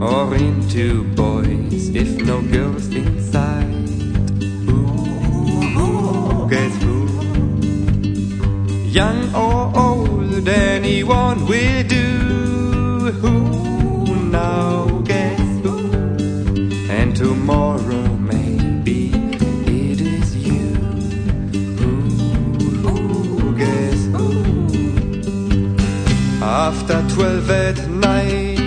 or into boys if no girls inside. Ooh, guess who? Young or old, anyone will do. Who now? Guess who? And tomorrow maybe it is you. Who? Guess who? After 12 at night,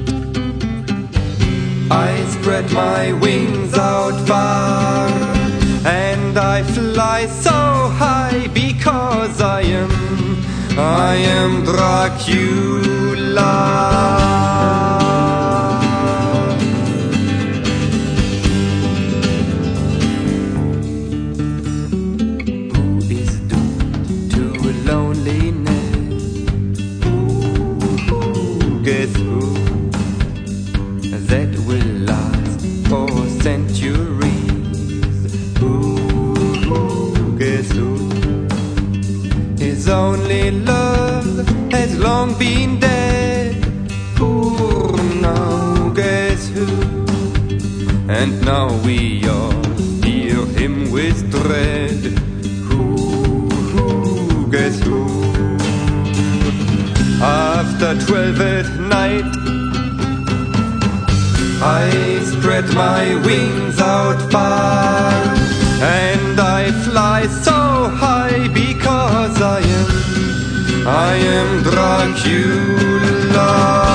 I spread my wings out far, and I fly so high because I am Dracula. Who is doomed to loneliness? Guess who? That will last for centuries. Ooh, guess who? His only love has long been dead. Ooh, now guess who? And now we all fear him with dread. Ooh, guess who? After 12 at night, I spread my wings out far, and I fly so high because I am Dracula.